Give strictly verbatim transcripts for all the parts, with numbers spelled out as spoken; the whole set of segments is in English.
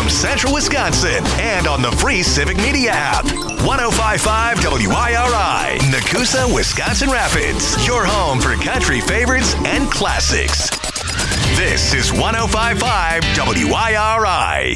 from Central Wisconsin and on the free Civic Media app. one oh five point five W I R I, Nakusa, Wisconsin Rapids. Your home for country favorites and classics. This is one oh five point five W I R I.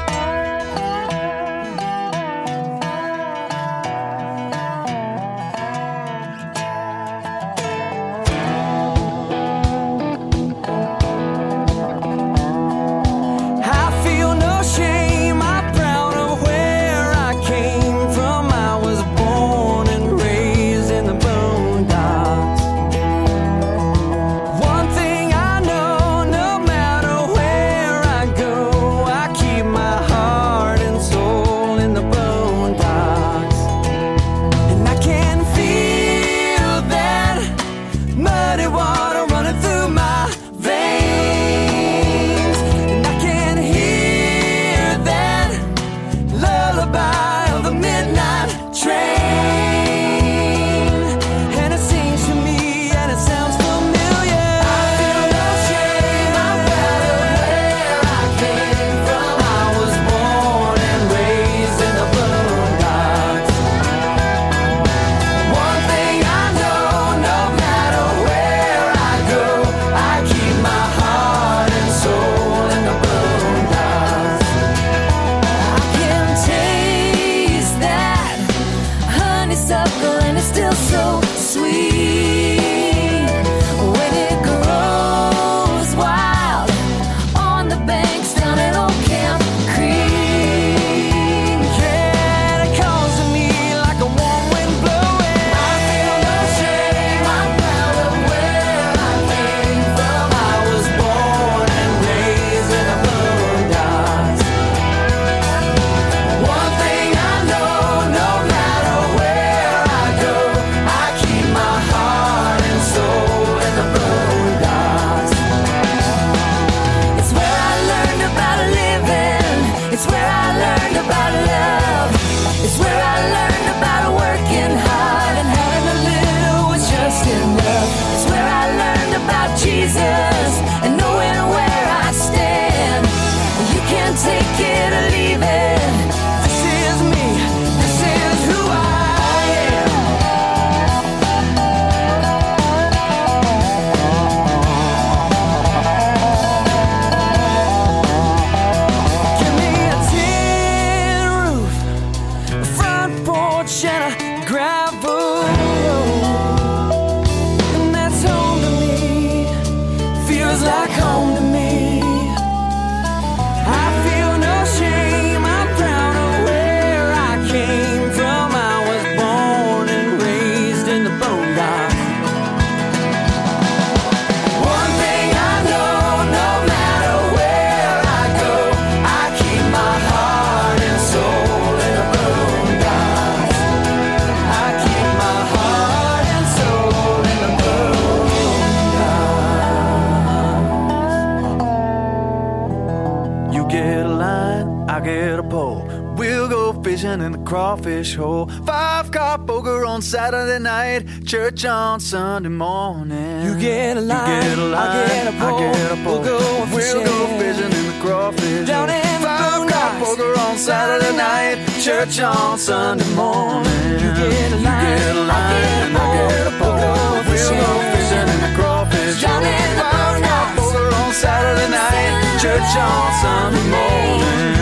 In the crawfish hole, five car poker on Saturday night, church on Sunday morning. You get a line, you get a line, I get a pole. I get a pole. We'll go fishing, we'll go fishing in the crawfish down hole. in the Five car poker on Saturday night, church on Sunday morning. You get a line, you get a line, I get a pole. We'll go fishing in the crawfish down hole. in the Five car poker on Saturday night, church on Sunday morning.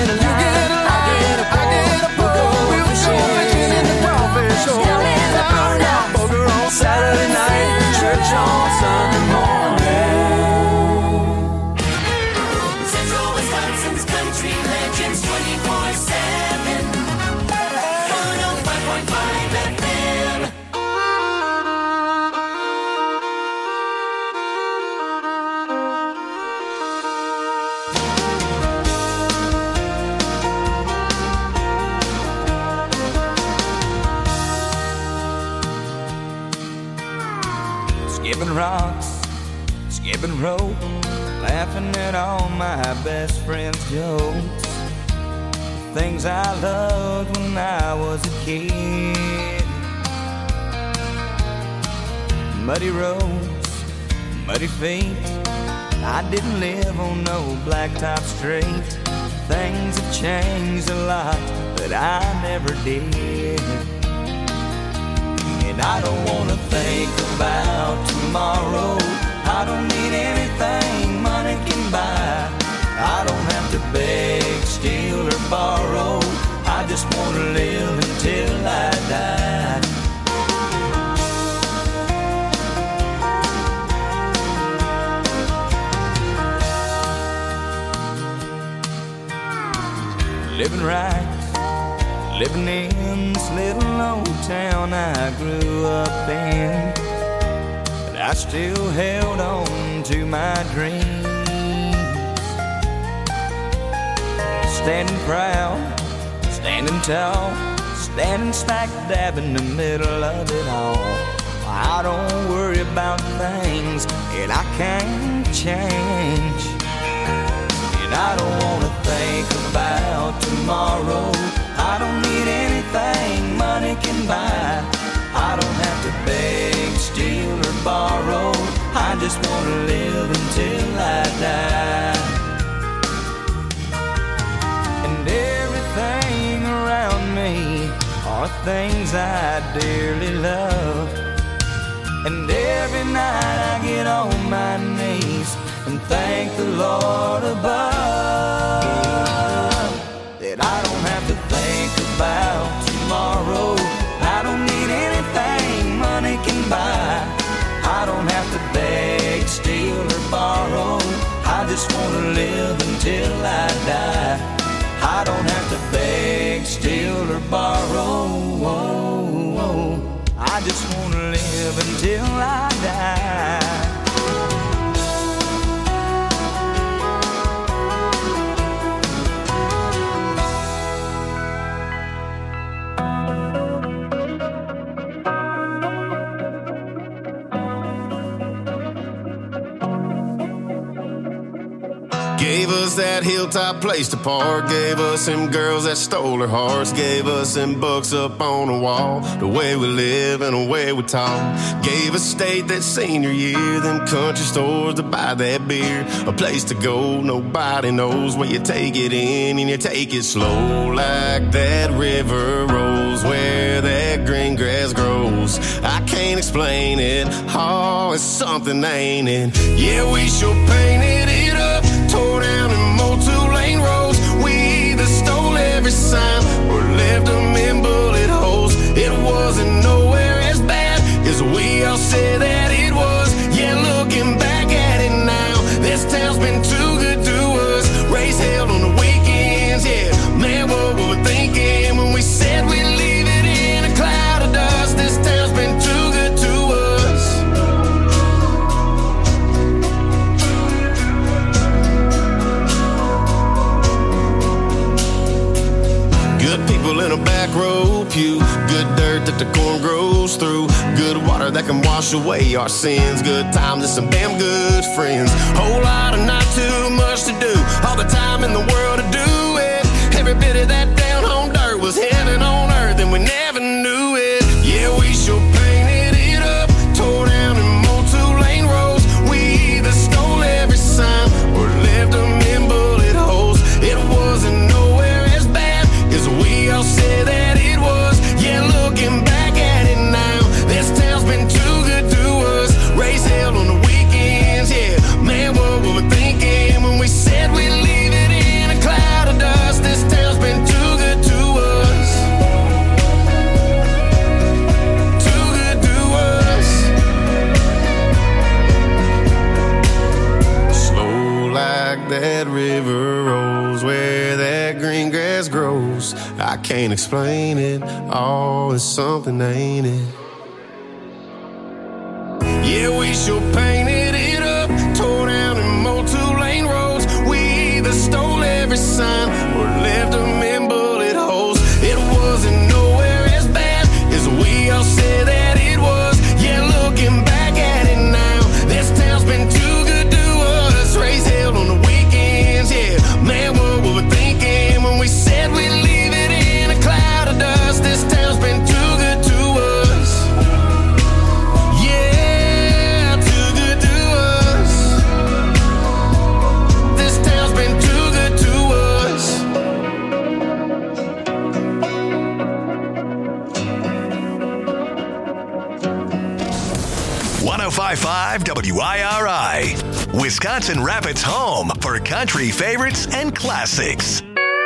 Saturday night, church on Sunday morning. Central Wisconsin's country legends twenty-four seven. one oh five point five F M. Skipping rocks, skipping rope, laughing at all my best friends' jokes. Things I loved when I was a kid. Muddy roads, muddy feet. I didn't live on no blacktop street. things have changed a lot, but I never did. And I don't wanna think about tomorrow. I don't need anything money can buy. I don't have to beg, steal, or borrow. I just wanna live until I die. Living right, living in this little old town I grew up in, but I still held on to my dreams. Standing proud, standing tall, standing smack dab in the middle of it all. I don't worry about things that I can't change. And I don't wanna think about tomorrow. I don't need anything money can buy. I don't have to beg, steal, or borrow. I just wanna live until I die. And everything around me are things I dearly love. And every night I get on my knees and thank the Lord above that I don't have to think about tomorrow. I don't need anything money can buy. I don't have to beg, steal, or borrow. I just wanna live until I die. I don't have to beg, steal, or borrow. I just wanna live until I die. Gave us that hilltop place to park. Gave us them girls that stole our hearts. Gave us them books up on the wall. The way we live and the way we talk. Gave us state that senior year. Them country stores to buy that beer. A place to go, nobody knows. Where you take it in and you take it slow. Like that river rolls where that green grass grows. I can't explain it. Oh, it's something, ain't it? Yeah, we sure painted it up. Tore down and mowed two-lane roads. We either stole every sign or left them in bullet holes. It wasn't nowhere as bad as we all said that it was. Yeah, looking back at it now, this town's been too good to us. Race held on the weekends, yeah. Man, what were we thinking when we said we'd leave it in a cloud of dust? This town's been too good to us. Good people in a back row pew. Good dirt that the corn grows through. Good water that can wash away our sins. Good times and some damn good friends. Whole lot of not too much to do. All the time in the world to do it. Every bit of that down home dirt was heaven on earth and we never knew it. Yeah, we sure painted it up. Tore down and mowed two-lane roads. We either stole every sign or left them in bullet holes. It wasn't nowhere as bad as we all said that it was. Yeah, looking back at it now, this town's been too good to us. Race held on the weekends, yeah. Man, what were we thinking when we said we'd leave it in a cloud of dust? This town's been too good to us. Too good to us. Slow like that river rolls where that green grass grows. I can't explain it. Oh, it's something, ain't it? Yeah, we sure painted it up. Tore down and mowed two-lane roads. We either stole every sign or left them in bullet holes. It wasn't nowhere as bad as we all said that it was. Yeah, looking back at it now, this town's been too good to us. Race held on the weekends, yeah. Man, what were we thinking when we said we'd leave it in a cloud of dust? This town's been too good to us. Yeah, too good one oh five point five W I R I, Wisconsin Rapids' home for country favorites and classics.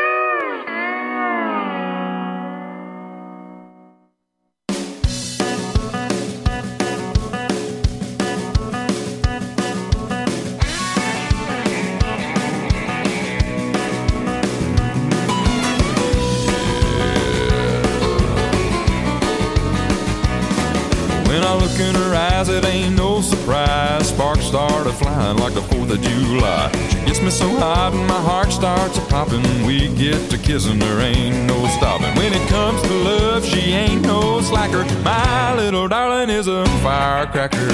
In her eyes, it ain't no surprise. Sparks started flying like the fourth of July. She gets me so hot and my heart starts a-popping. We get to kissing, there ain't no stopping. When it comes to love, she ain't no slacker. My little darling is a firecracker.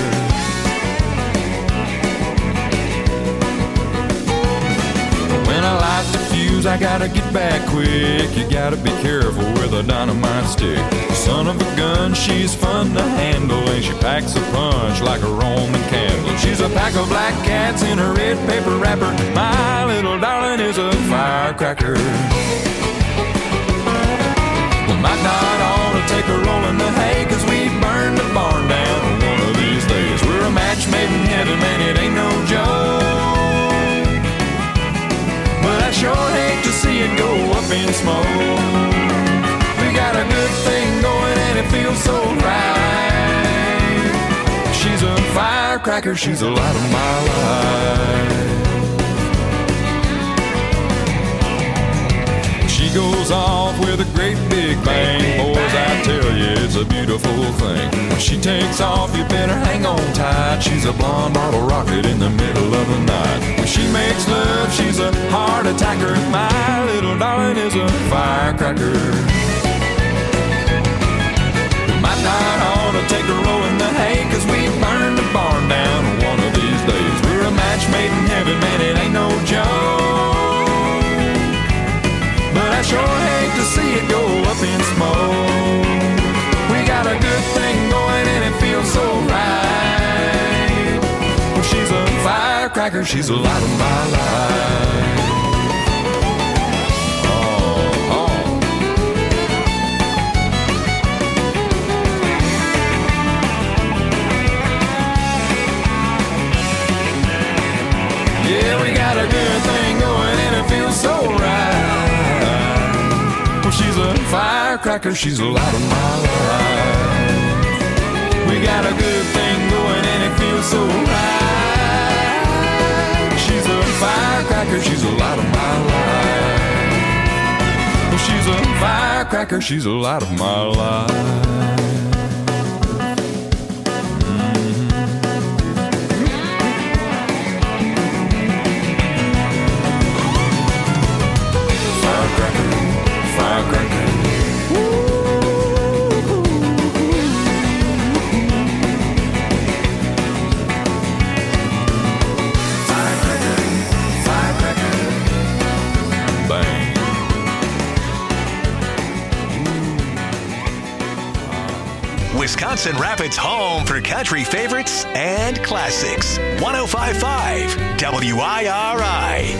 When I light the fuse, I gotta get back quick. You gotta be careful with a dynamite stick. Son of a gun, she's fun to handle, and she packs a punch like a Roman candle. She's a pack of black cats in a red paper wrapper. My little darling is a firecracker. We might not ought to take a roll in the hay, 'cause we burn the barn down one of these days. We're a match made in heaven, man, it ain't no joke. But I sure hate to see it go up in smoke. We got a good thing going and it feels so right. She's a firecracker, she's the light of my life. She goes off with a great big bang. Boys, I tell you, it's a beautiful thing. When she takes off, you better hang on tight. She's a blonde bottle rocket in the middle of the night. When she makes love, she's a heart attacker. My little darling is a firecracker. Might not ought to take a roll in the hay, 'cause we burn the barn down one of these days. We're a match made in heaven, man, it ain't no joke. But I sure hate to see it go up in smoke. We got a good thing going and it feels so right. Well, she's a firecracker, she's the light of my life. Yeah, we got a good thing going and it feels so right. Well, she's a firecracker, she's the light of my life. We got a good thing going and it feels so right. She's a firecracker, she's the light of my life. Well, she's a firecracker, she's the light of my life. Wisconsin Rapids' home for country favorites and classics. one oh five point five W I R I.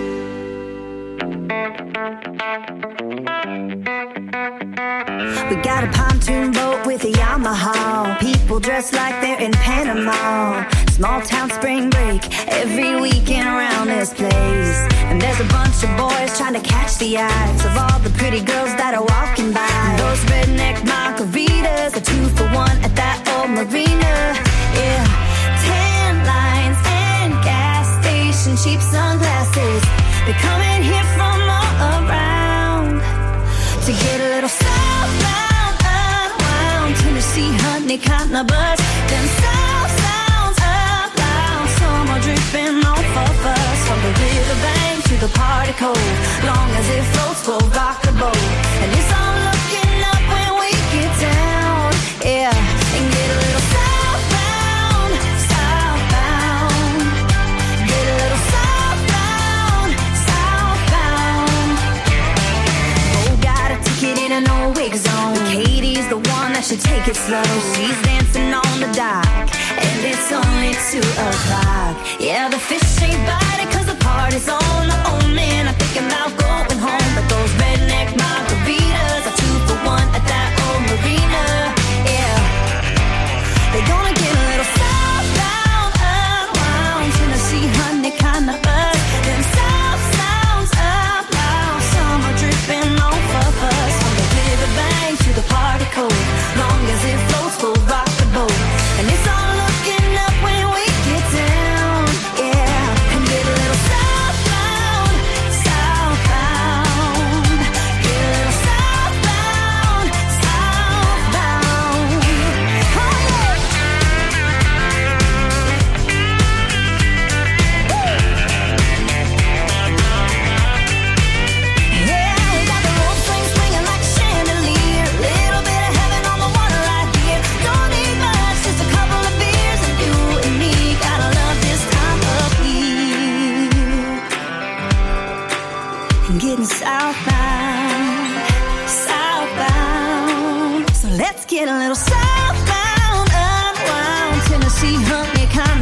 We got a pontoon boat with a Yamaha. People dressed like they're in Panama. Small town spring break every weekend around this place. And there's a bunch of boys trying to catch the eyes of all the pretty girls that are walking by. Those redneck margaritas are two for one at that old marina. Yeah, tan lines and gas station cheap sunglasses. They're coming here from all around to get a little southbound, unwound. Tennessee honey, cotton buzz. Then south sounds up loud. Summer dripping off of us. From the riverbank to the party cove. Long as it floats, we'll rock the boat. And it's all looking up when we get down. Yeah, and get a little southbound, southbound. Get a little southbound, southbound. Oh, got a ticket in an old wig zone. Katie's the one that should take it slow. She's dancing on the dock, and it's only two o'clock. Yeah, the fish ain't biting 'cause the party's on. The old man, I'm thinking about going home. But those redneck margaritas are two for one at that old marina. Yeah, they're gonna get a little sour.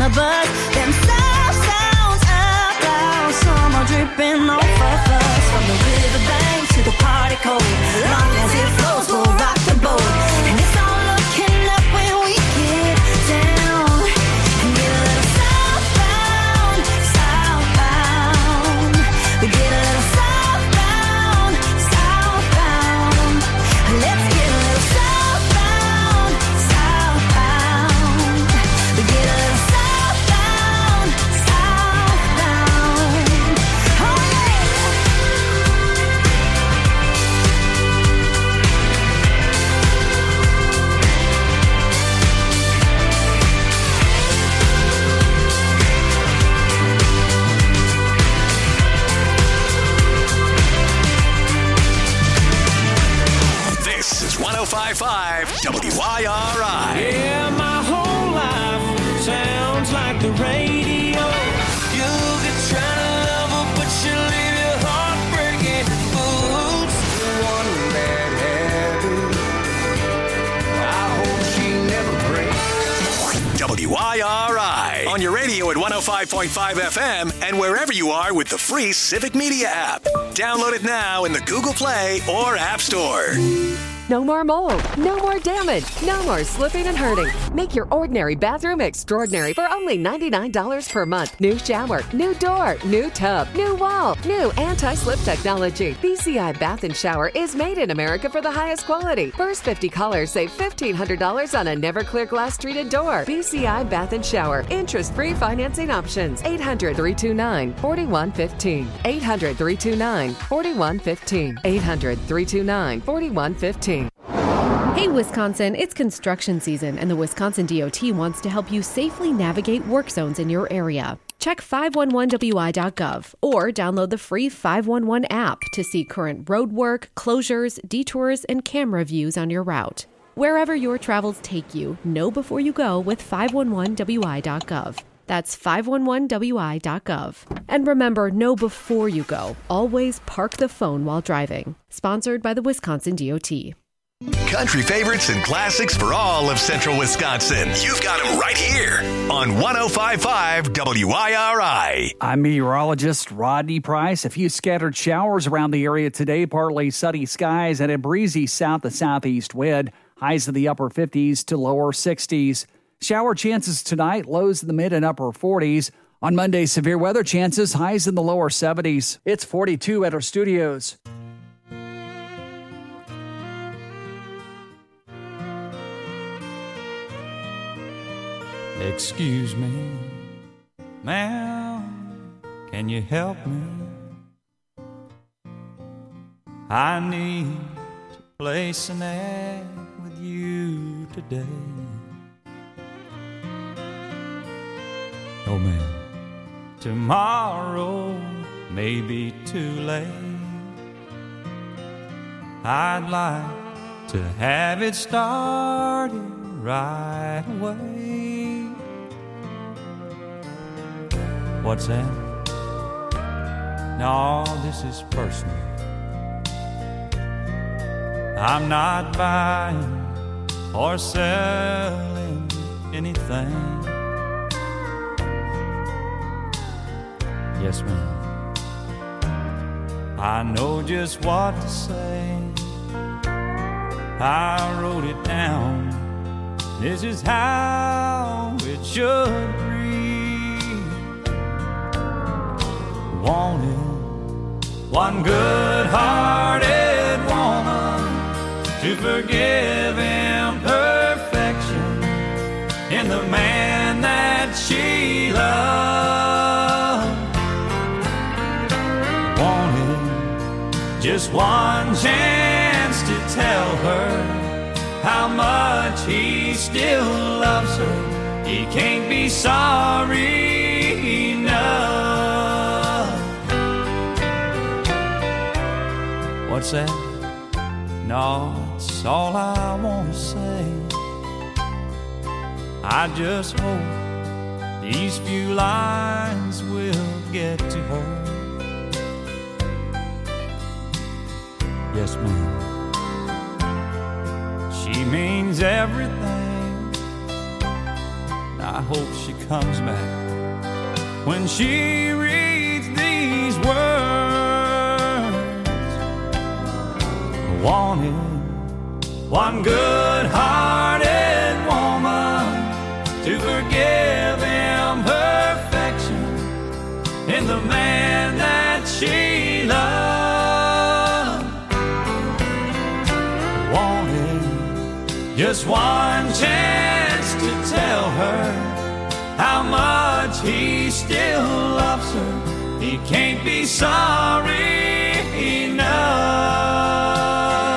the bus. Them sound sounds out loud. Summer dripping off of us. From the riverbank to the party cold. Long as it flows, we'll rock the boat. And it's all looking up when we get down. And get a little southbound, southbound. We get a little southbound, southbound. Let's get a little southbound, southbound. We get a little southbound, southbound. Oh yeah. This is one oh five point five W I R I. Yeah, my whole life sounds like the radio. You could try to love her, but she'll leave your heart breaking. Boots, the one that had her. I hope she never breaks. W I R I. On your radio at one oh five point five F M and wherever you are with the free Civic Media app. Download it now in the Google Play or App Store. No more mold, no more damage, no more slipping and hurting. Make your ordinary bathroom extraordinary for only ninety-nine dollars per month. New shower, new door, new tub, new wall, new anti-slip technology. B C I Bath and Shower is made in America for the highest quality. First fifty callers save fifteen hundred dollars on a Never-Clear glass treated door. B C I Bath and Shower. Interest-free financing options. eight hundred, three two nine, four one one five. eight hundred, three two nine, four one one five. eight hundred, three two nine, four one one five. Hey Wisconsin, it's construction season and the Wisconsin D O T wants to help you safely navigate work zones in your area. Check five one one W I dot gov or download the free five one one app to see current road work, closures, detours, and camera views on your route. Wherever your travels take you, know before you go with five one one W I dot gov. That's five one one W I dot gov. And remember, know before you go. Always park the phone while driving. Sponsored by the Wisconsin D O T. Country favorites and classics for all of central Wisconsin. You've got them right here on one oh five point five W I R I. I'm meteorologist Rodney Price. A few scattered showers around the area today, partly sunny skies and a breezy south to southeast wind. Highs in the upper fifties to lower sixties. Shower chances tonight, lows in the mid and upper forties. On Monday, severe weather chances, highs in the lower seventies. It's forty-two at our studios. Excuse me, ma'am, can you help me? I need to place an ad with you today. Oh man, tomorrow may be too late. I'd like to have it started right away. What's that? No, this is personal. I'm not buying or selling anything. Yes, ma'am. I know just what to say. I wrote it down. This is how it should read. Wanted one good-hearted woman to forgive imperfection in the man that she loved. Wanted just one chance to tell her how much he still loves her. He can't be sorry enough. What's that? No, it's all I want to say. I just hope these few lines will get to her. Yes, ma'am. She means everything. I hope she comes back when she reads these words. Wanted one good-hearted woman to forgive imperfection in the man that she loved. Wanted just one chance to tell her how much he still loves her. He can't be sorry enough.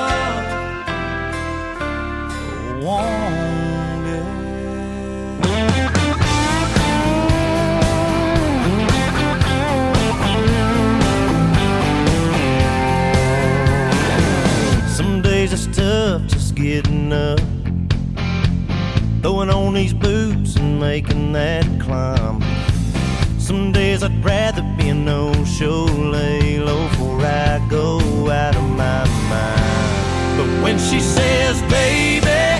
Wanted. Some days it's tough just getting up, throwing on these boots and making that climb. Some days I'd rather be a no-show, lay low before I go out of my mind. But when she says, baby,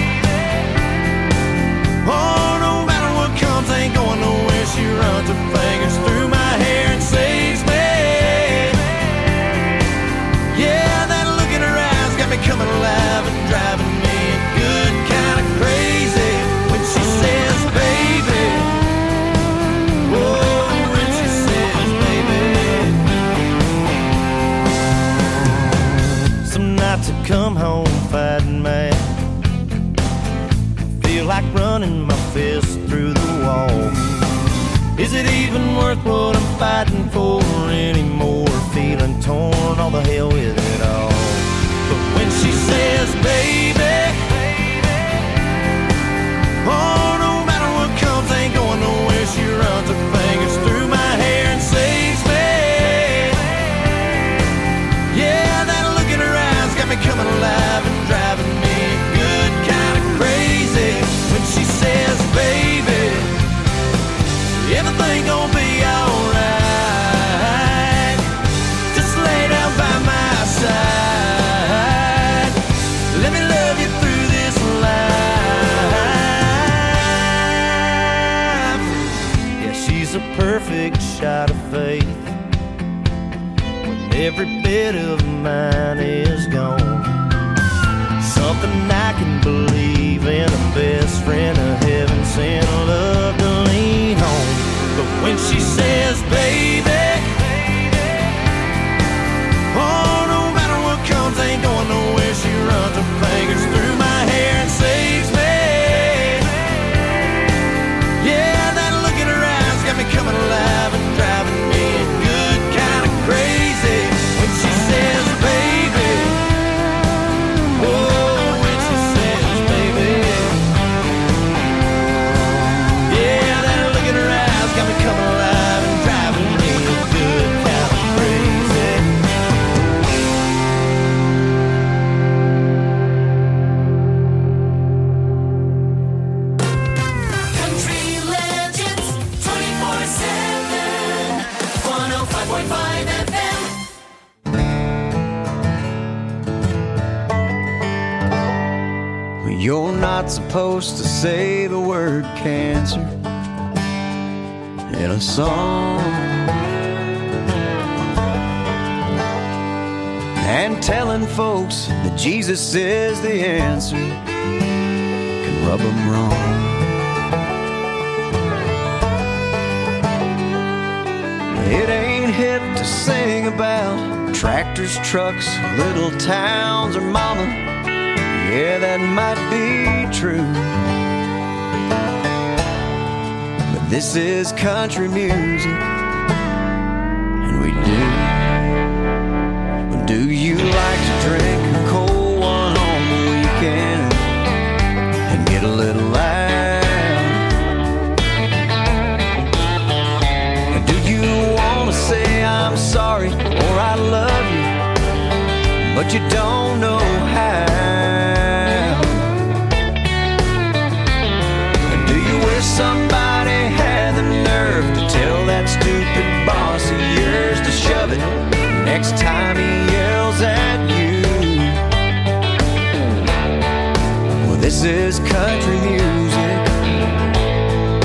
oh, no matter what comes, ain't going nowhere, she runs her fingers through my hair and saves me. Yeah, that look in her eyes got me coming alive and driving me good kind of crazy. When she says, baby, oh, when she says, baby. Some nights I come home fighting mad, feel like running my fist through the wall. Is it even worth what I'm fighting for anymore? Feeling torn, all the hell with it all. But when she says, baby, oh, no matter what comes, ain't going nowhere, she runs her fingers through my hair and saves me. Yeah, that look in her eyes got me coming alive and driving me good kind of crazy. When she says, baby, everything gonna be alright, just lay down by my side, let me love you through this life. Yeah, she's a perfect shot of faith when every bit of mine is gone. Something I can believe in, a best friend, a heaven sent love to lean on. But when she says, baby, oh, no matter what comes, ain't going nowhere, she runs her fingers through my hair and saves me. Yeah, that look in her eyes got me coming alive and driving me good kind of crazy. When she says, baby, oh, when she says, baby, yeah, that look in her eyes got me coming alive and driving me good kind of crazy. Country Legends twenty-four seven, one oh five point five F M. You're not supposed to say the word cancer in a song, and telling folks that Jesus is the answer can rub them wrong. It ain't hip to sing about tractors, trucks, little towns, or mama. Yeah, that might be true, but this is country music, and we do. Do you like to drink a cold one on the weekend and get a little loud? Or do you want to say I'm sorry or I love you, but you don't know how? Somebody had the nerve to tell that stupid boss of yours to shove it next time he yells at you. Well, this is country music,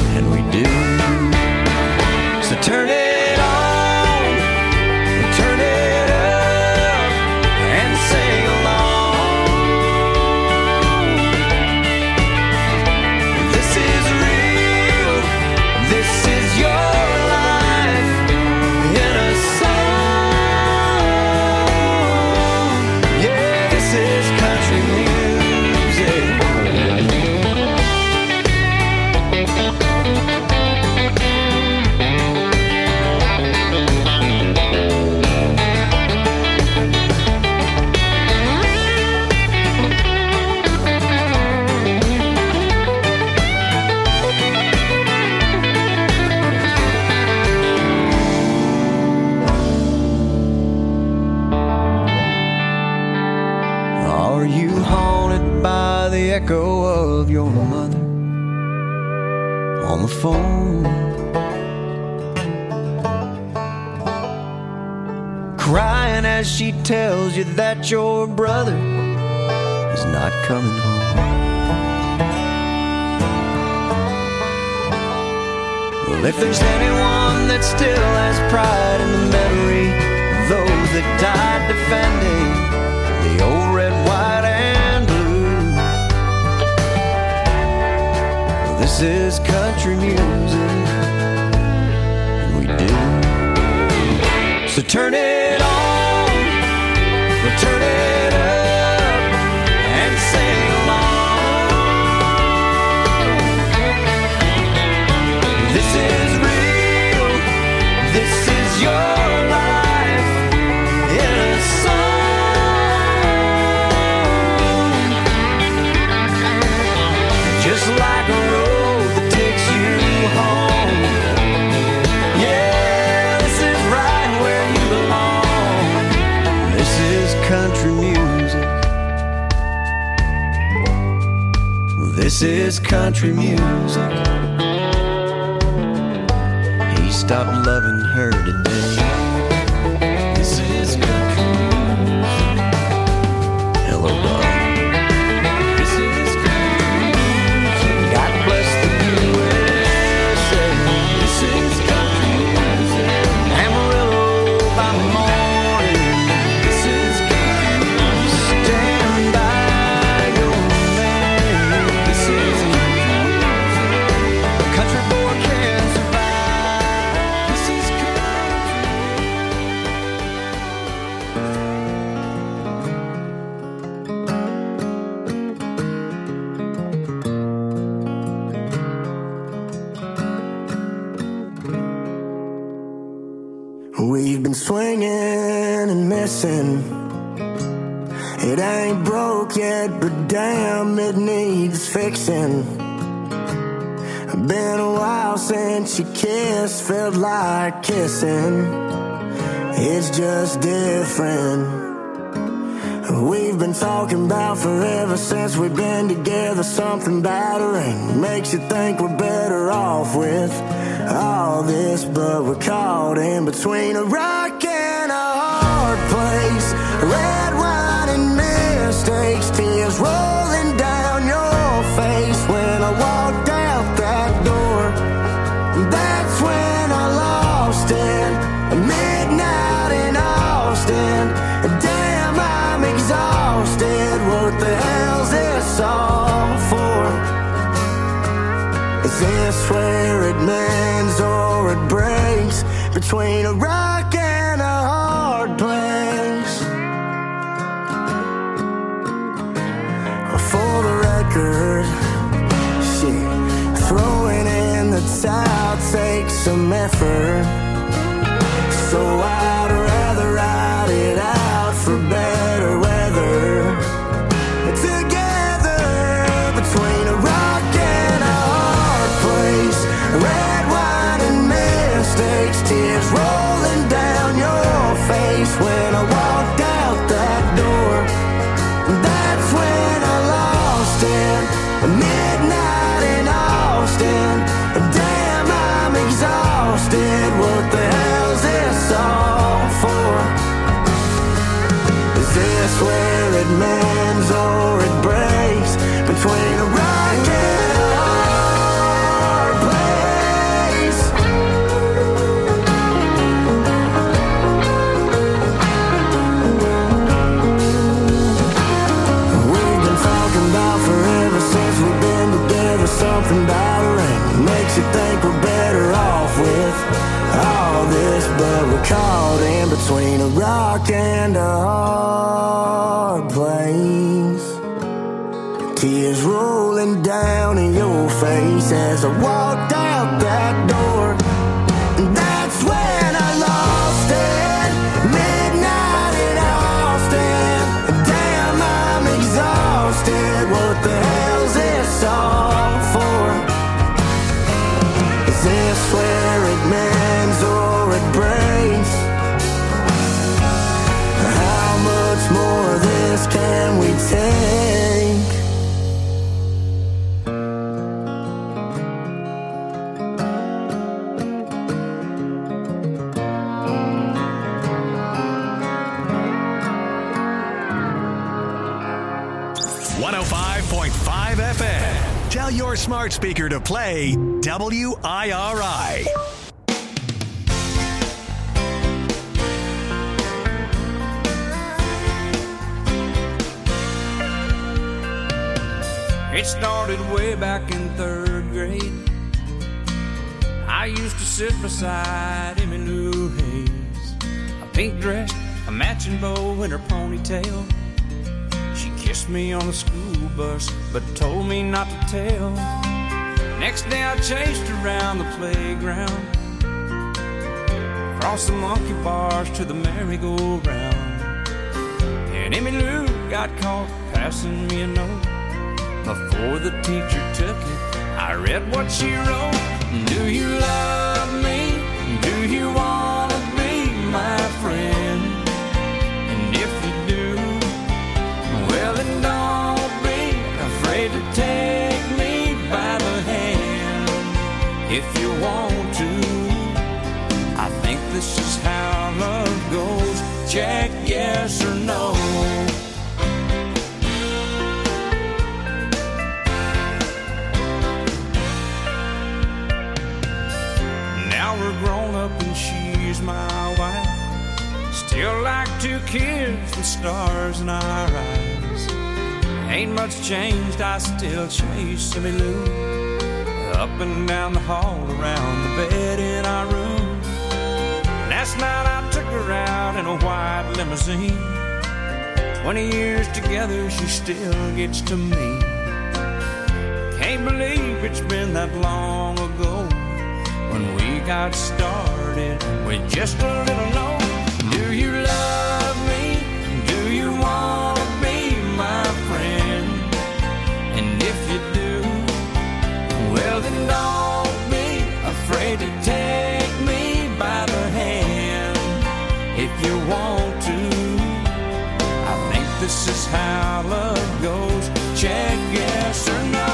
on the phone, crying as she tells you that your brother is not coming home. Well, if there's anyone that still has pride in the memory of those that died defending the old red, white, and blue, well, this is country music, and we do. So turn it on, or turn it up, and sing along. This is real, this is your life in a song. Just like a road that takes you home. Yeah, this is right where you belong. This is country music. This is country music. He stopped loving her today. This is country music. Hello, darling. This is country music. God bless the U S A. This is country music. Amarillo by morning. This is country music. Stand by your man. This is country music. A country boy can survive. This is We've been swinging and missing. It ain't broke yet, but damn, it needs fixing. Been a while since you kissed, felt like kissing. It's just different. We've been talking about forever since we've been together. Something battering makes you think we're better off with all this, but we're caught in between a rock and a hard place. Red wine and mistakes, tears rolling down your face. When I walked out that door, that's when I lost it. Midnight in Austin, damn, I'm exhausted. What the hell's this all for? Is this where it mends or it breaks? Between a rock and a hard place. For the record, shit, throwing in the towel takes some effort. So I'd rather ride it out for better weather. Together between a rock and a hard place. Red wine and mistakes, tears rolling down your face. When I walked out that door, that's when I lost it. Midnight in Austin, damn, I'm exhausted. What the hell's this all for? Is this where it mends or it breaks? Between a rock and a hard place. We've been talking about forever since we've been together. Something battering makes you think we're better off with all this, but we're caught in between a rock and a hard place. Tears rolling down in your face as I walked out that door. That's when I lost it. Midnight in Austin, damn, I'm exhausted. What the hell's this all for? Is this where it mends or it breaks? How much more of this can we take? Tell your smart speaker to play W I R I. It started way back in third grade. I used to sit beside Emmylou Hayes, a pink dress, a matching bow, and her ponytail. She kissed me on the school bus, but told me not to tell. Next day I chased around the playground, across the monkey bars to the merry-go-round. And Emmylou got caught passing me a note. Before the teacher took it, I read what she wrote. Do you love me? Do you want to be my friend? And if you do, well then don't be afraid to take me by the hand. If you want to, I think this is how love goes. Check yes or no. We're grown up and she's my wife. Still like two kids with stars in our eyes. Ain't much changed, I still chase Emmylou up and down the hall, around the bed in our room. Last night I took her out in a white limousine. Twenty years together, she still gets to me. Can't believe it's been that long ago when we got started with just a little note. Do you love me? Do you want to be my friend? And if you do, well then don't be afraid to take me by the hand. If you want to, I think this is how love goes. Check yes or no.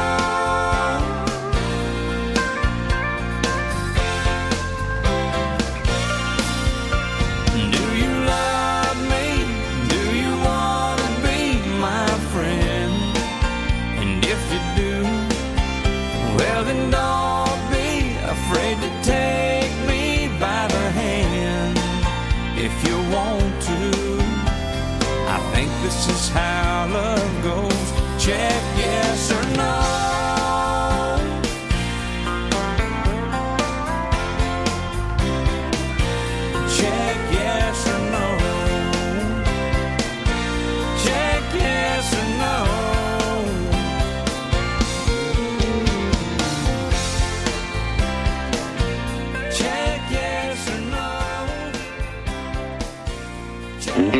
This is how love goes. Check yes or no. Check yes or no. Check yes or no. Check yes or no. Check.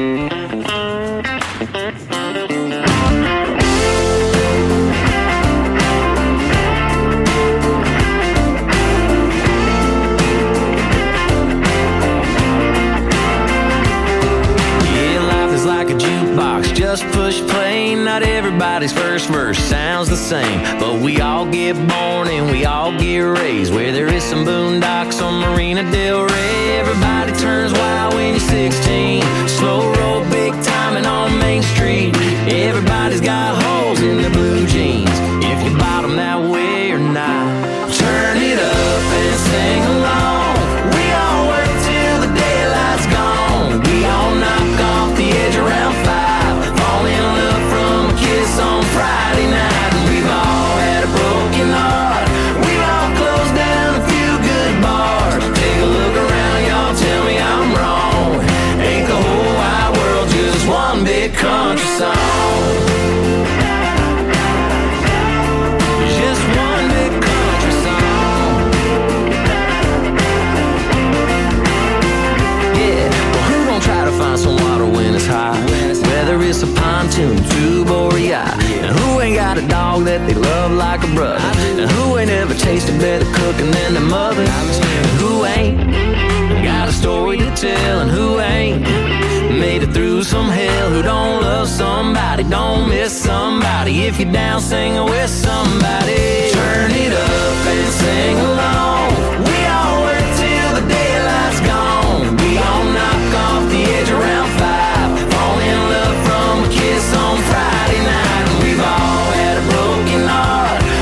Just push play, not everybody's first verse sounds the same, but we all get born and we all get raised where there is some boondocks on Marina Del Rey. Everybody turns wild when you're sixteen, slow roll big timing on Main Street. Everybody's got holes in their blue jeans, if you bottom that way or not. Turn it up and sing along. We all work till the daylight's gone. We all knock off the edge around five. Fall in love from a kiss on Friday night. And we've all had a broken heart. We've all closed down a few good bars. Take a look around, y'all, tell me I'm wrong. Ain't the whole wide world just one big country song? Just one big country song. Yeah, well, who gon' try to find some water when it's hot? Whether it's a pontoon, tube, or a yacht. And who ain't got a dog that they love like a brother? And who ain't ever tasted better cooking than their mother? And who ain't got a story to tell? And who ain't made it through some hell? Who don't love somebody, don't miss somebody? If you're down singing with somebody, turn it up and sing along. We all work till the daylight's gone. We all knock off the edge around five. Fall in love from a kiss on Friday night. And we've all had a broken heart.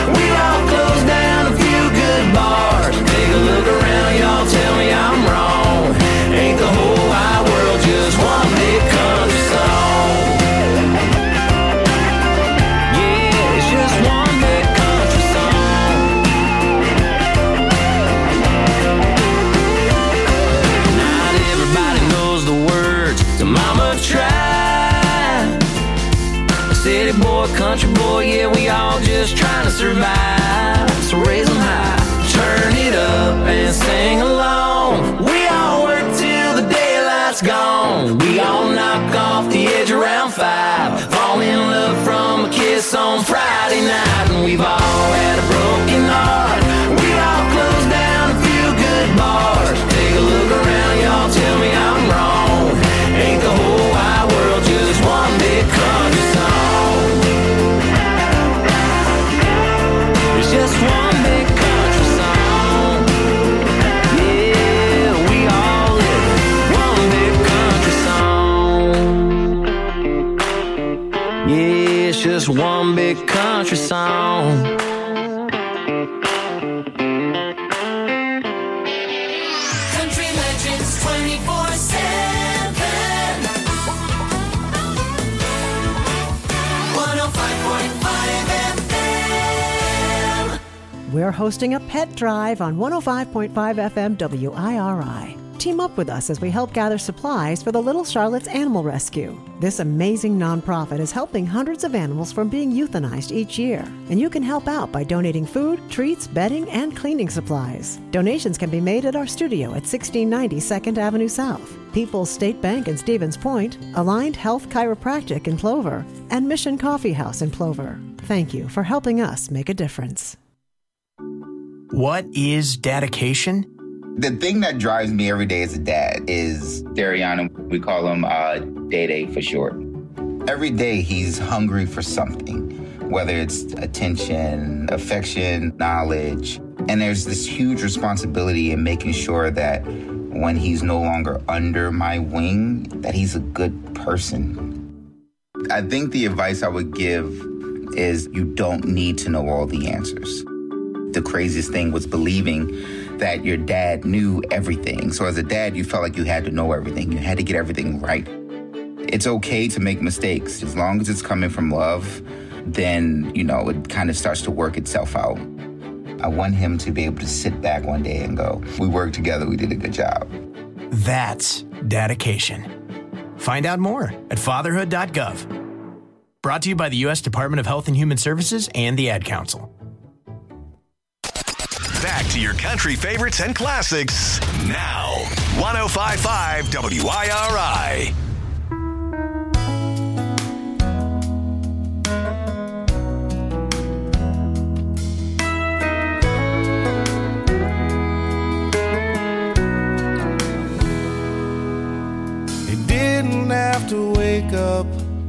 boy, country boy, yeah, we all just trying to survive. So raise them high, turn it up and sing along. We all work till the daylight's gone. We all knock off the edge around five. Fall in love from a kiss on Friday night. And we've all had a broken heart. We all close down a few good bars. Take a look around, y'all, tell me I'm wrong. Ain't the whole wide world just one big country song? It's just one big country song. Yeah, we all live one big country song. Yeah, it's just one big country song. Country legends twenty-four seven. one oh five point five F M. We're hosting a pet drive on one oh five point five F M W I R I. Team up with us as we help gather supplies for the Little Charlotte's Animal Rescue. This amazing nonprofit is helping hundreds of animals from being euthanized each year. And you can help out by donating food, treats, bedding, and cleaning supplies. Donations can be made at our studio at sixteen ninety second Avenue South, People's State Bank in Stevens Point, Aligned Health Chiropractic in Plover, and Mission Coffee House in Plover. Thank you for helping us make a difference. What is dedication? The thing that drives me every day as a dad is Dariana. We call him uh, Day-Day for short. Every day he's hungry for something, whether it's attention, affection, knowledge. And there's this huge responsibility in making sure that when he's no longer under my wing, that he's a good person. I think the advice I would give is you don't need to know all the answers. The craziest thing was believing that your dad knew everything. So as a dad, you felt like you had to know everything. You had to get everything right. It's okay to make mistakes. As long as it's coming from love, then, you know, it kind of starts to work itself out. I want him to be able to sit back one day and go, we worked together, we did a good job. That's dedication. Find out more at fatherhood dot gov. Brought to you by the U S Department of Health and Human Services and the Ad Council. Back to your country favorites and classics now. one oh five point five W I R I. He didn't have to wake up,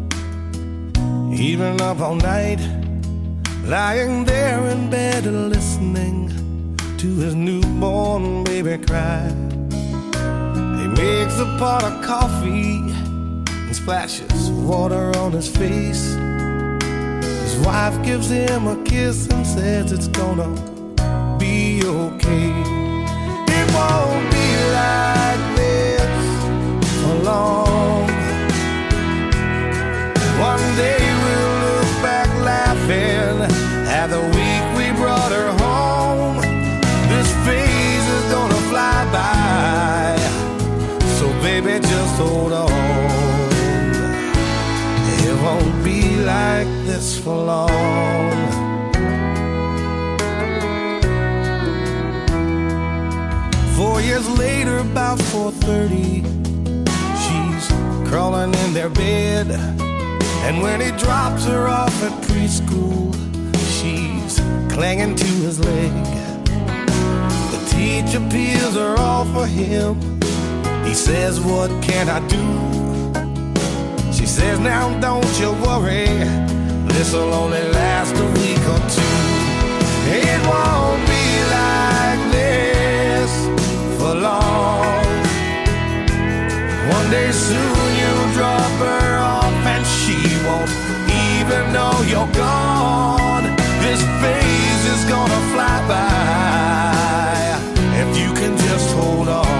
even up all night, lying there in bed and listening to his newborn baby cry. He makes a pot of coffee and splashes water on his face. His wife gives him a kiss and says it's gonna be okay. It won't be like this for long. One day we'll look back laughing at the week we brought her home. This phase is gonna fly by, so baby just hold on. It won't be like this for long. Four years later, about four thirty, she's crawling in their bed, and when he drops her off at preschool, she's clinging to his leg. Teacher peels are all for him. He says, what can I do? She says, now don't you worry, this'll only last a week or two. It won't be like this for long. One day soon you'll drop her off and she won't even know you're gone. This phase is gonna fly by if you can just hold on.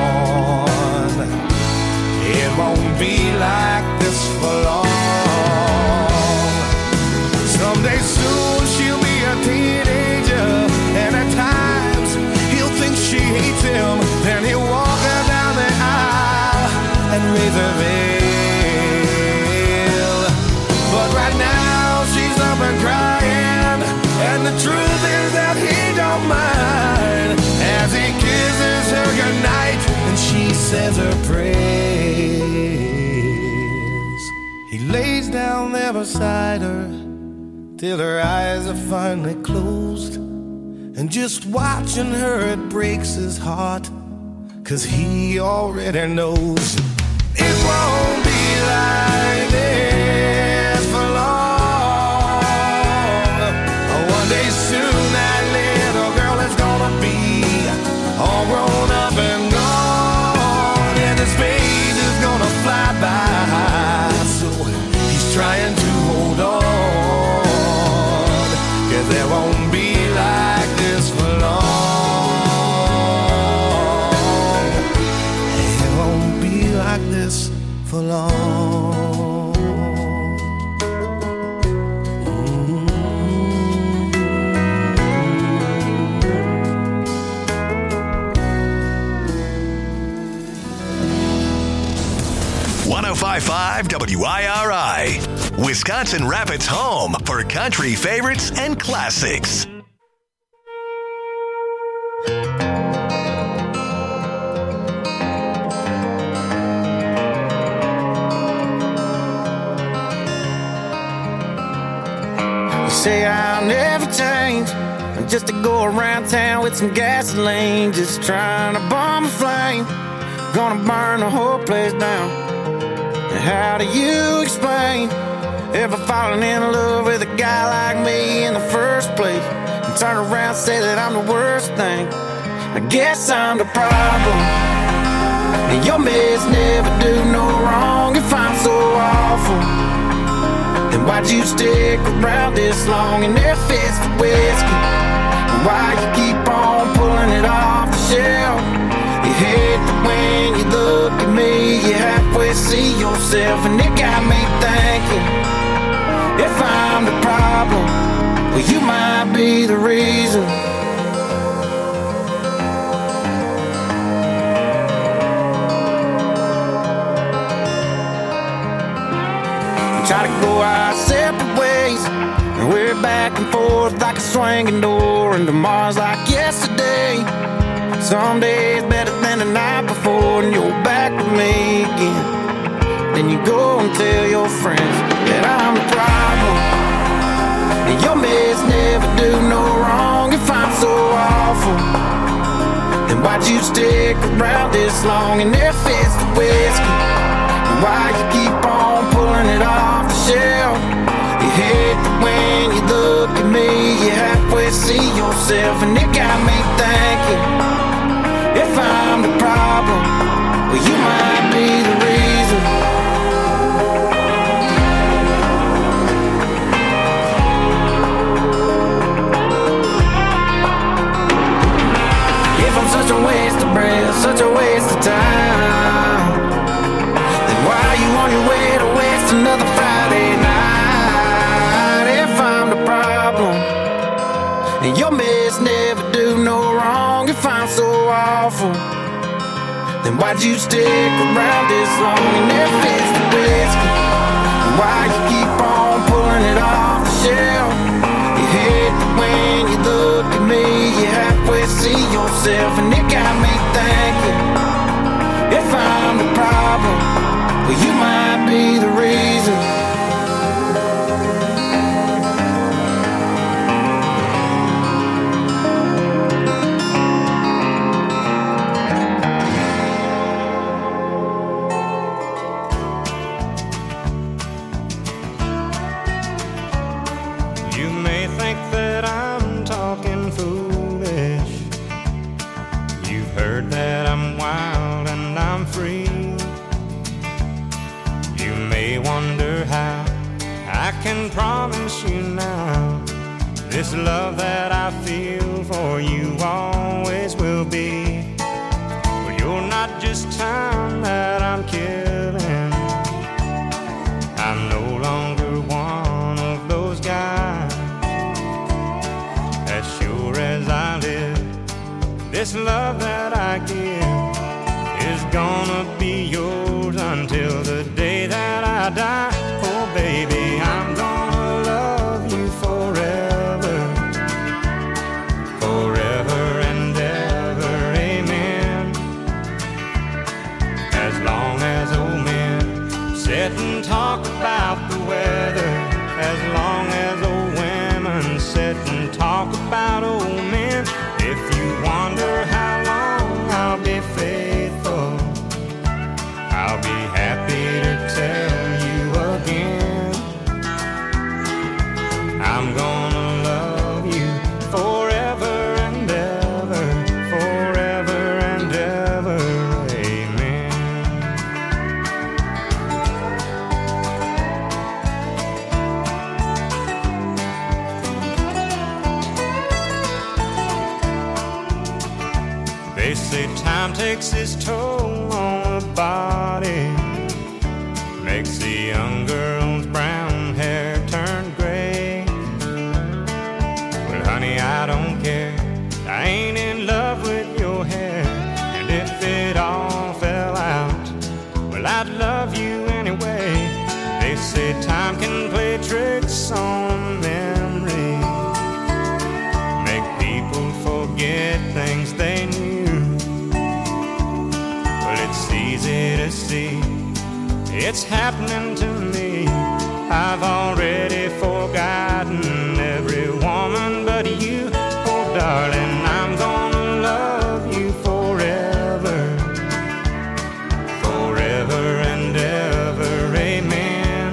It won't be like this for long. Someday soon she'll be a teenager, and at times he'll think she hates him. Then he'll walk her down the aisle and raise her veil. But right now she's the beside her till her eyes are finally closed. And just watching her, it breaks his heart, 'cause he already knows it won't be like this for long. One day soon that little girl is gonna be all grown up and gone, and his face is gonna fly by. So he's trying to hold on, 'cause there won't be like this for long. It won't be like this for long. one oh five point five W I R I, Wisconsin Rapids' home for country favorites and classics. You say I'll never change, just to go around town with some gasoline, just trying to bomb a flame, gonna burn the whole place down. And how do you explain ever falling in love with a guy like me in the first place, and turn around and say that I'm the worst thing? I guess I'm the problem, and your mess never do no wrong. If I'm so awful, then why'd you stick around this long in their fist of whiskey? And why you keep on pulling it off the shelf? You hate that when you look at me, you halfway see yourself, and it got me thinking, if I'm the problem, well, you might be the reason. We try to go our separate ways, and we're back and forth like a swinging door, and tomorrow's like yesterday. Some days better than the night before, and you're back with me again. Then you go and tell your friends that I'm the problem, and your mess never do no wrong. If I'm so awful, then why'd you stick around this long in their fist of whiskey? And why you keep on pulling it off the shelf? You hate that when you look at me, you halfway see yourself, and it got me thinking, if I'm the problem, well, you might be the reason. If I'm such a waste of breath, such a waste of time, then why are you on your way to waste another Friday night? If I'm the problem, and your mess never do no wrong. If I'm so awful, then why'd you stick around this long in their fist of whiskey? And why you keep on pulling it off the shelf? You hate that when you look at me, you halfway see yourself, and it got me thinking, if I'm the problem, well, you might be the reason. Can promise you now, this love that I feel for you always will be. But you're not just time that I'm killing. I'm no longer one of those guys. As sure as I live, this love that I give is gonna be yours until the day that I die. Oh baby, I'm gonna love you forever, forever and ever, amen. As long as old men sit and talk about the weather, They say time takes its toll on the body, makes the young girl's brown hair turn gray. Well, honey, I don't care. I ain't in love with your hair. And if it all fell out, well, I'd love you anyway. They say time can play tricks on memory, make people forget things they knew. Well, it's easy to see it's happening to me. I've already forgotten every woman but you. Oh, darling, I'm gonna love you forever, forever and ever, amen.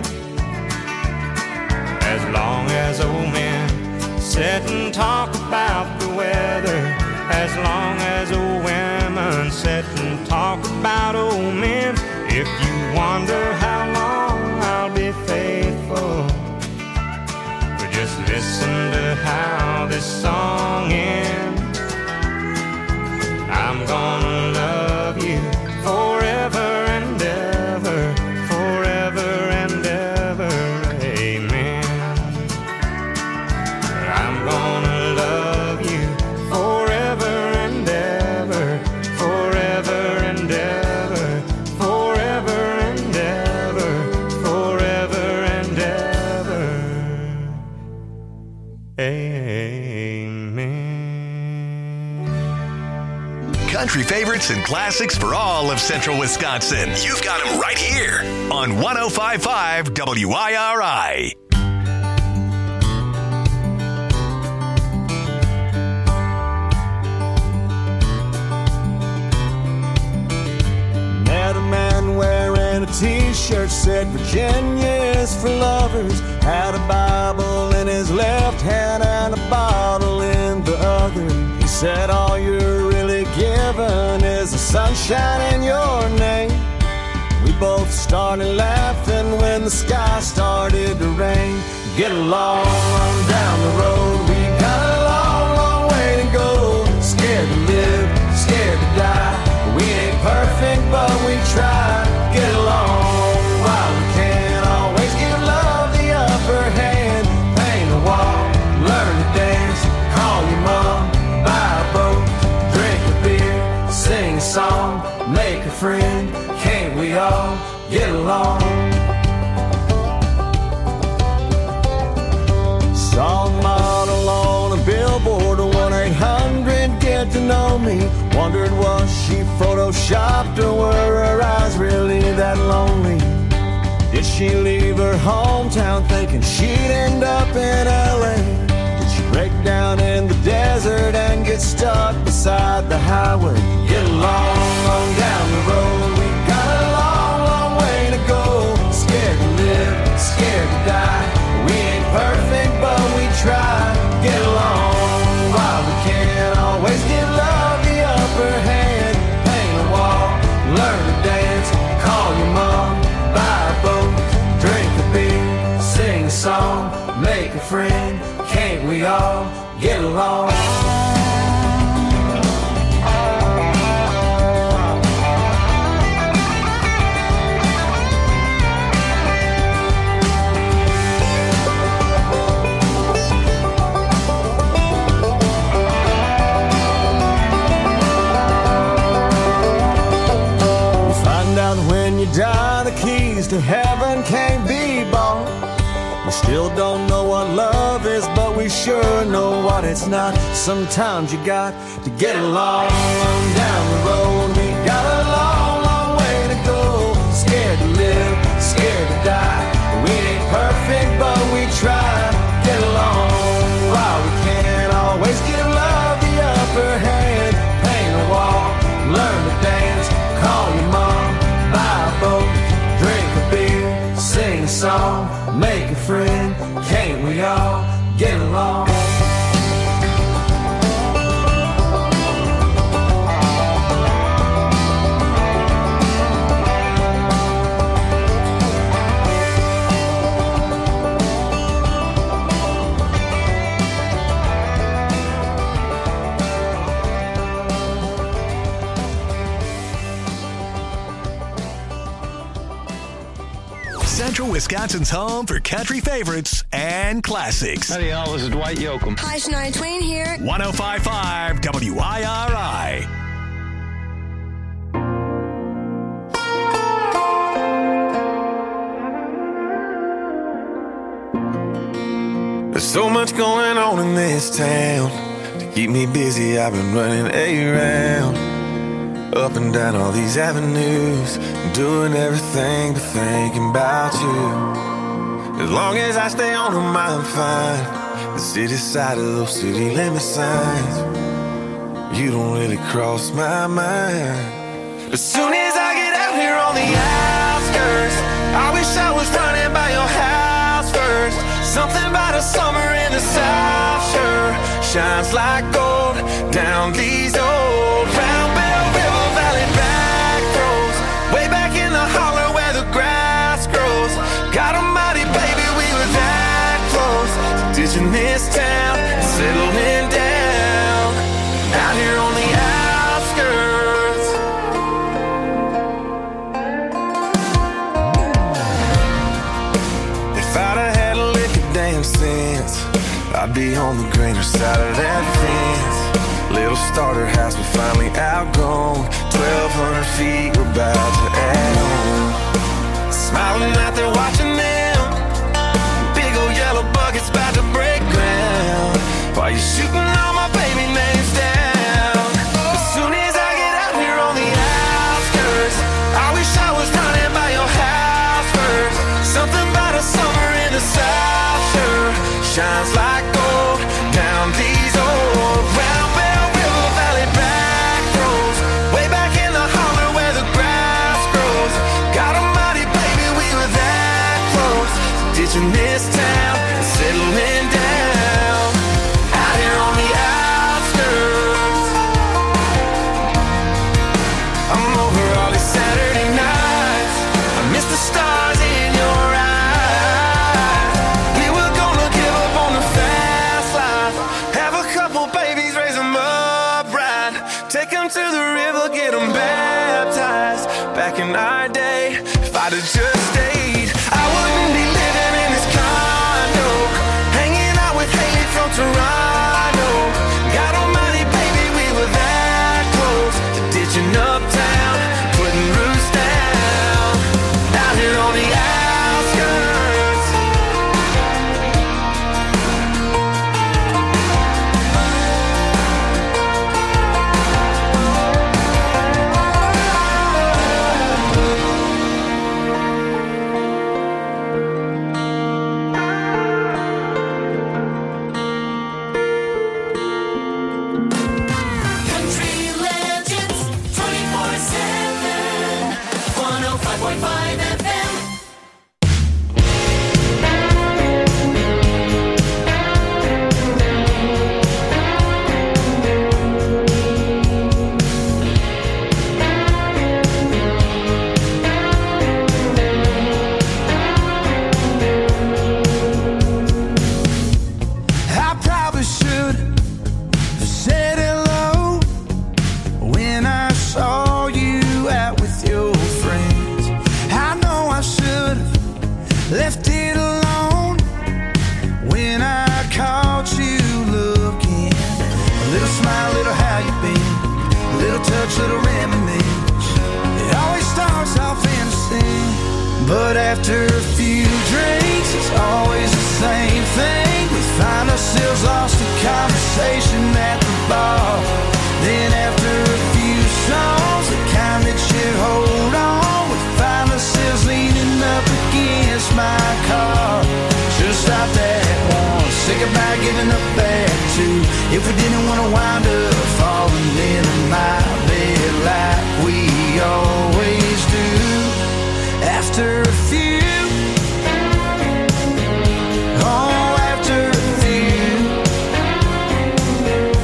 As long as old men sit and talk about the weather, as long as old women sit and talk about old men. If you wonder how long I'll be faithful, but just listen to how this song ends. I'm gonna love you forever and ever, forever and ever, amen. I'm gonna love you forever and ever, forever and ever. Country favorites and classics for all of Central Wisconsin. You've got them right here on one oh five point five W I R I. Met a man wearing a t-shirt said Virginia is for lovers. Had a Bible in his left hand and a bottle in the other. He said all you're really given is the sunshine in your name. We both started laughing when the sky started to rain. Get along down the road, we got a long, long way to go. Scared to live, scared to die. We ain't perfect, but we try. Get along while we can. Always give love the upper hand. Paint a wall, learn to dance. Call your mom, buy a boat, drink a beer, sing a song, make a friend. Can't we all get along? Saw a model on a billboard, one eight hundred get to know me. Wondered was she photoshopped or were her eyes really that lonely? Did she leave her hometown thinking she'd end up in L A? Did she break down in the desert and get stuck beside the highway? Get along on down the road, we got a long, long way to go. Scared to live, scared to die. We ain't perfect, but we try. Get along while we can. Always give love the upper hand. Paint a wall, learn to dance. Call your mom, buy a boat, drink a beer, sing a song, make a friend. Can't we all get along? When you die, the keys to heaven can't be bought. We still don't know what love is, but we sure know what it's not. Sometimes you got to get along down the road. We got a long, long way to go. Scared to live, scared to die. We ain't perfect, but we try. Get along while we can. Always give love the upper hand. Paint a wall, learn to dance. Call your mom, buy a boat, drink a beer, sing a song, make a friend. Can't we all get along? Central Wisconsin's home for country favorites and classics. Howdy, y'all. This is Dwight Yoakam. Hi, Shania Twain here. one oh five point five W I R I. There's so much going on in this town. To keep me busy, I've been running around, up and down all these avenues, doing everything but thinking about you. As long as I stay on them, I'm fine. The city side of those city limit signs, you don't really cross my mind. As soon as I get out here on the outskirts, I wish I was running by your house first. Something about a summer in the South sure shines like gold down these old Round Bell River Valley back roads, way back in the holler where the grass grows. God almighty, baby, we were that close to ditching this town and settling down out here on the outskirts. If I'd have had a lick of damn sense, I'd be on the greener side of that fence. Little starter house we finally outgrown, twelve hundred feet we're about to add on. Smiling out there watching them, big old yellow buckets about to break ground, while you're shooting all my baby names down. As soon as I get out here on the outskirts, I wish I was running by your house first. Something about a summer in the South sure shines like gold down these old Round Bell River Valley back roads, way back in the holler where the grass grows. God almighty, baby, we were that close to ditching this town and settling down out here on the outskirts. I'm over all these Saturday nights, I miss the stars in your eyes. We were gonna give up on the fast life, have a couple babies, raise them up right, take them to the river, get them baptized. Back in our day, if I'd have just stayed, I wouldn't be living in this condo, hanging out with Haley from Toronto. God almighty, baby, we were that close to ditching uptown, putting roots down out here on the outskirts. Country legends twenty-four seven. one oh five point five F M. I probably should have said hello when I saw you out with your friends. I know I should have left it alone when I caught you looking. A little smile, little how you been, a little touch, little reminiscence. It always starts off innocent, but after a few drinks, it's always the same thing. We find ourselves lost in conversation at the bar. Then after a few songs, the kind that you hold on, we find ourselves leaning up against my car. Should've stopped at one, say goodbye, giving up at two. If we didn't want to wind up falling into my bed like we always do. After a few, oh, after a few,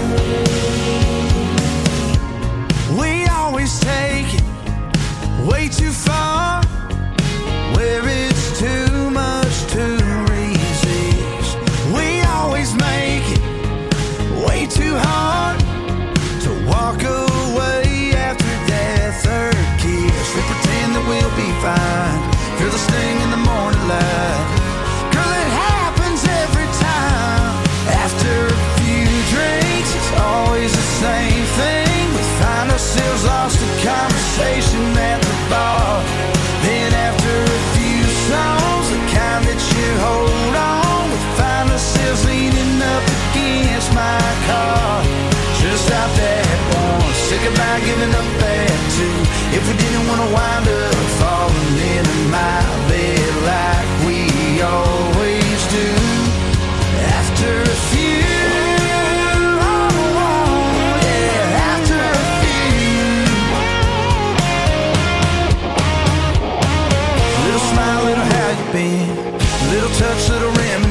think about giving up that too. If we didn't want to wind up